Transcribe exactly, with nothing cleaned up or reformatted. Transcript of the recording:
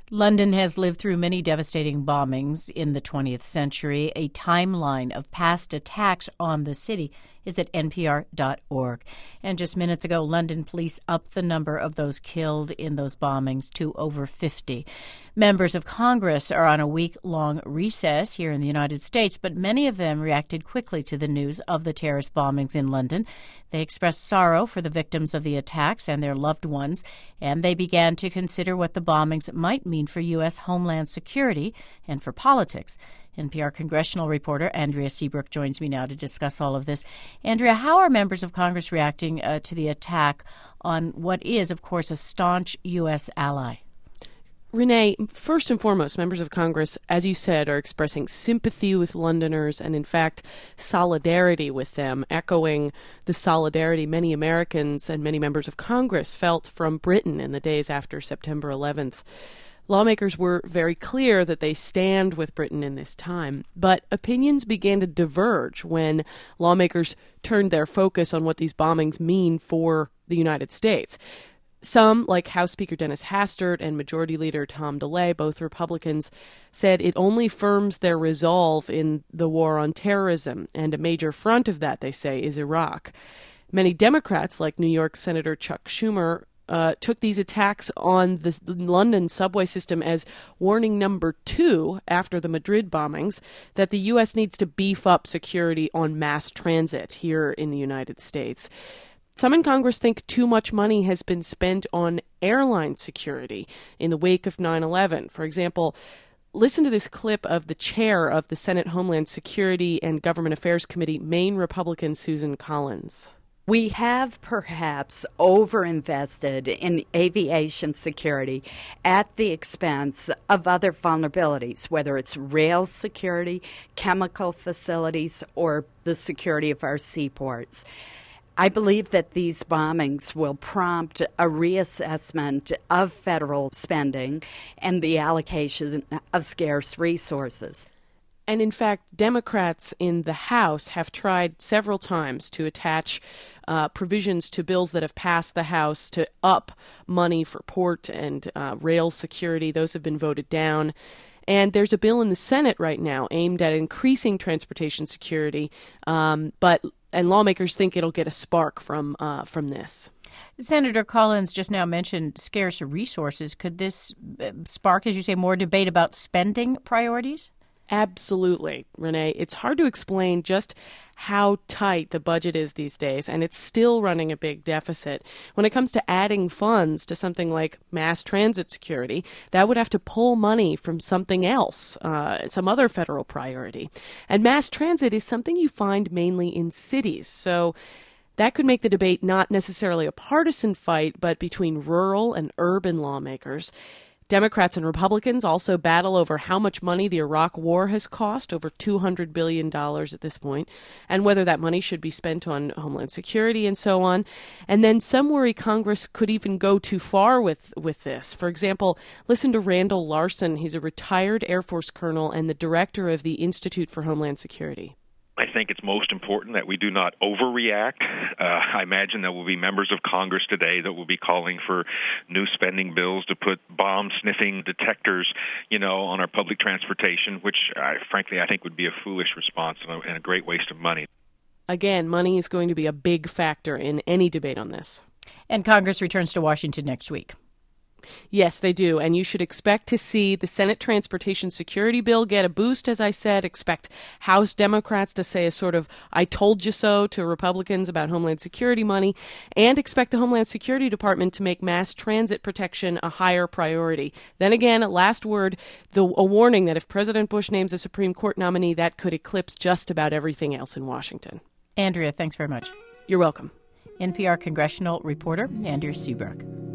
London has lived through many devastating bombings in the twentieth century. A timeline of past attacks on the city is at N P R dot org. And just minutes ago, London police upped the number of those killed in those bombings to over fifty. Members of Congress are on a week-long recess here in the United States, but many of them reacted quickly to the news of the terrorist bombings in London. They expressed sorrow for the victims of the attacks and their loved ones, and they began to consider what the bombings might mean for U S homeland security and for politics. N P R congressional reporter Andrea Seabrook joins me now to discuss all of this. Andrea, how are members of Congress reacting uh, to the attack on what is, of course, a staunch U S ally? Renee, first and foremost, members of Congress, as you said, are expressing sympathy with Londoners and, in fact, solidarity with them, echoing the solidarity many Americans and many members of Congress felt from Britain in the days after September eleventh. Lawmakers were very clear that they stand with Britain in this time, but opinions began to diverge when lawmakers turned their focus on what these bombings mean for the United States. Some, like House Speaker Dennis Hastert and Majority Leader Tom DeLay, both Republicans, said it only firms their resolve in the war on terrorism, and a major front of that, they say, is Iraq. Many Democrats, like New York Senator Chuck Schumer, Uh, took these attacks on the London subway system as warning number two after the Madrid bombings that the U S needs to beef up security on mass transit here in the United States. Some in Congress think too much money has been spent on airline security in the wake of nine eleven. For example, listen to this clip of the chair of the Senate Homeland Security and Government Affairs Committee, Maine Republican Susan Collins. We have perhaps overinvested in aviation security at the expense of other vulnerabilities, whether it's rail security, chemical facilities, or the security of our seaports. I believe that these bombings will prompt a reassessment of federal spending and the allocation of scarce resources. And in fact, Democrats in the House have tried several times to attach uh, provisions to bills that have passed the House to up money for port and uh, rail security. Those have been voted down. And there's a bill in the Senate right now aimed at increasing transportation security, um, but and lawmakers think it'll get a spark from uh, from this. Senator Collins just now mentioned scarce resources. Could this spark, as you say, more debate about spending priorities? Absolutely, Renee. It's hard to explain just how tight the budget is these days, and it's still running a big deficit. When it comes to adding funds to something like mass transit security, that would have to pull money from something else, uh, some other federal priority. And mass transit is something you find mainly in cities, so that could make the debate not necessarily a partisan fight, but between rural and urban lawmakers. Democrats and Republicans also battle over how much money the Iraq war has cost, over two hundred billion dollars at this point, and whether that money should be spent on homeland security and so on. And then some worry Congress could even go too far with, with this. For example, listen to Randall Larson. He's a retired Air Force colonel and the director of the Institute for Homeland Security. I think it's most important that we do not overreact. Uh, I imagine there will be members of Congress today that will be calling for new spending bills to put bomb-sniffing detectors, you know, on our public transportation, which, uh, frankly, I think would be a foolish response and a, and a great waste of money. Again, money is going to be a big factor in any debate on this. And Congress returns to Washington next week. Yes, they do, and you should expect to see the Senate Transportation Security Bill get a boost, as I said. Expect House Democrats to say a sort of I told you so to Republicans about Homeland Security money, and expect the Homeland Security Department to make mass transit protection a higher priority. Then again, last word, the, a warning that if President Bush names a Supreme Court nominee, that could eclipse just about everything else in Washington. Andrea, thanks very much. You're welcome. N P R congressional reporter Andrea Seabrook.